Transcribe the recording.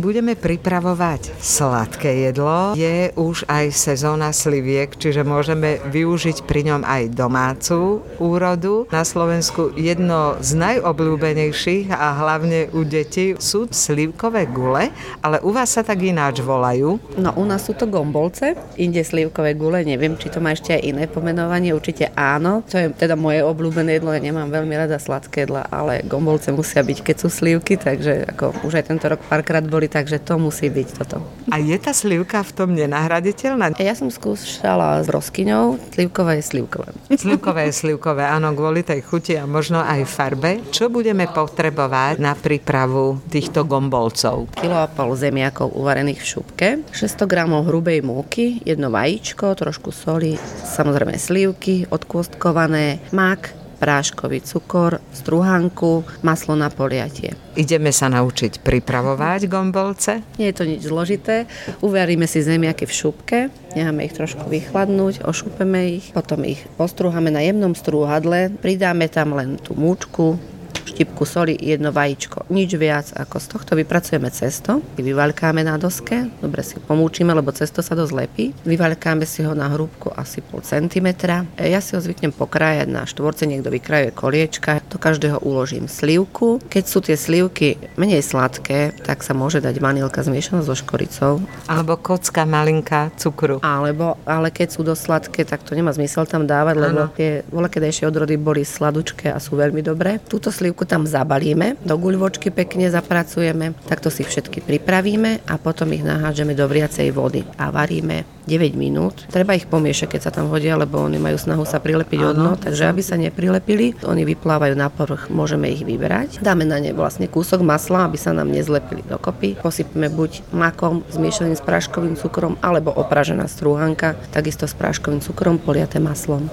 Budeme pripravovať sladké jedlo. Je už aj sezóna sliviek, čiže môžeme využiť pri ňom aj domácu úrodu. Na Slovensku jedno z najobľúbenejších a hlavne u detí sú slivkové gule, ale u vás sa tak ináč volajú. No u nás sú to gombolce, inde slivkové gule, neviem, či to má ešte aj iné pomenovanie, určite áno. To je teda moje obľúbené jedlo, ja nemám veľmi rada sladké jedla, ale gombolce musia byť, keď sú slivky, takže ako už aj tento rok párkrát boli, takže to musí byť toto. A je tá slivka v tom nenahraditeľná? Ja som skúšala s broskyňou, slivkové je slivkové. Slivkové je slivkové, áno, kvôli tej chuti a možno aj farbe. Čo budeme potrebovať na prípravu týchto gombolcov? 1,5 kg zemiakov uvarených v šupke, 600 g hrubej múky, jedno vajíčko, trošku soli, samozrejme slivky, odkôstkované, mak, práškový cukor, strúhanku, maslo na poliatie. Ideme sa naučiť pripravovať gombolce? Nie je to nič zložité. Uvaríme si zemiaky v šupke, necháme ich trošku vychladnúť, ošupeme ich, potom ich postrúhame na jemnom strúhadle, pridáme tam len tú múčku, štipku soli, jedno vajíčko. Nič viac ako z tohto vypracujeme cesto, vyvaľkáme na doske, dobre si pomúčime, lebo cesto sa dosť lepí. Vyvaľkáme si ho na hrúbku asi 0,5 cm. Ja si ho zvyknem pokrájať na štvorce, niekto vykrajuje koliečka. Do každého uložím slivku. Keď sú tie slivky menej sladké, tak sa môže dať vanilka zmiešaná so škoricou. Alebo kocka malinká cukru. Ale keď sú dosť sladké, tak to nemá zmysel tam dávať, lebo tie voľakedejšie odrody boli sladučké a sú veľmi dobré. Túto slivku tam zabalíme, do guľvočky pekne zapracujeme, takto si všetky pripravíme a potom ich nahádžeme do vriacej vody a varíme 9 minút. Treba ich pomiešať, keď sa tam hodia, lebo oni majú snahu sa prilepiť od dno, takže aby sa neprilepili, oni vyplávajú na povrch, môžeme ich vyberať. Dáme na ne vlastne kúsok masla, aby sa nám nezlepili dokopy. Posypeme buď makom zmiešaným s práškovým cukrom alebo opražená strúhanka, takisto s práškovým cukrom poliate maslom.